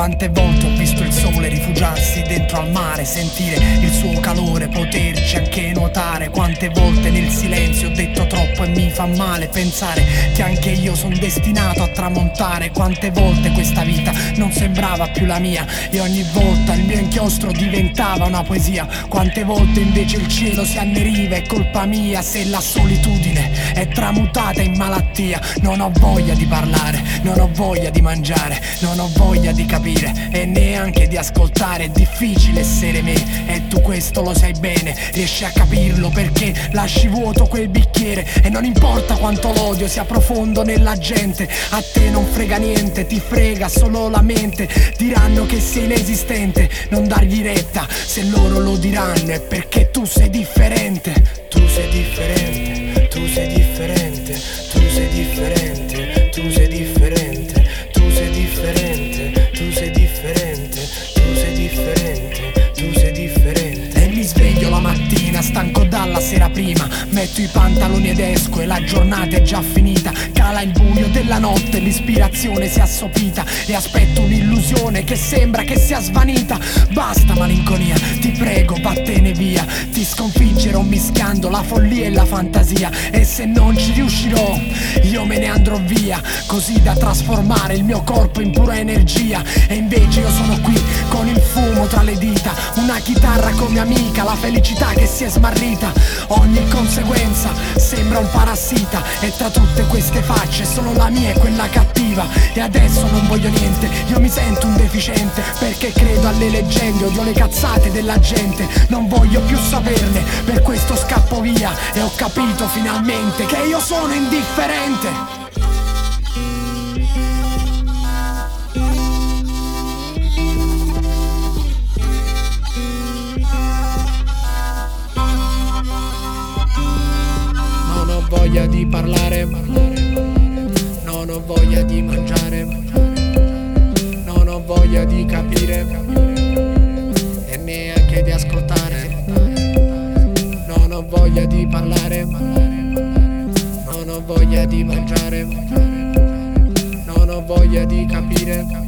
Quante volte ho visto il sole rifugiarsi dentro al mare, sentire il suo calore, poterci anche nuotare. Quante volte nel silenzio ho detto troppo e mi fa male pensare che anche io sono destinato a tramontare. Quante volte questa vita non sembrava più la mia e ogni volta il mio inchiostro diventava una poesia. Quante volte invece il cielo si anneriva, è colpa mia se la solitudine è tramutata in malattia. Non ho voglia di parlare, non ho voglia di mangiare, non ho voglia di capire e neanche di ascoltare. È difficile essere me e tu questo lo sai bene. Riesci a capirlo perché lasci vuoto quel bicchiere e non importa quanto l'odio sia profondo nella gente. A te non frega niente, ti frega solo la mente. Diranno che sei inesistente, non dargli retta. Se loro lo diranno è perché tu sei differente. Tu sei differente, tu sei differente, tu sei differente, tu sei differente, tu sei differente, tu sei differente, tu sei differente, tu sei differente. E mi sveglio la mattina stanco dalla sera prima, metto i pantaloni ed esco e la giornata è già finita. Cala il buio della notte, l'ispirazione si è assopita e aspetto un'illusione che sembra che sia svanita. Basta malinconia, ti prego vattene via. Ti sconfiggerò mischiando la follia e la fantasia e se non ci riuscirò io me ne andrò via, così da trasformare il mio corpo in pura energia. E invece io sono qui con il fumo tra le dita, una chitarra come amica, la felicità che si è smarrita. Ogni conseguenza sembra un parassita e tra tutte queste facce solo la mia è quella cattiva. E adesso non voglio niente, io mi sento un deficiente perché credo alle leggende, odio le cazzate della gente. Non voglio più saperne, per questo scappo via e ho capito finalmente che io sono indifferente. Non ho voglia di parlare, non ho voglia di mangiare, non ho voglia di capire e neanche di ascoltare. Non ho voglia di parlare, non ho voglia di mangiare, non ho voglia di capire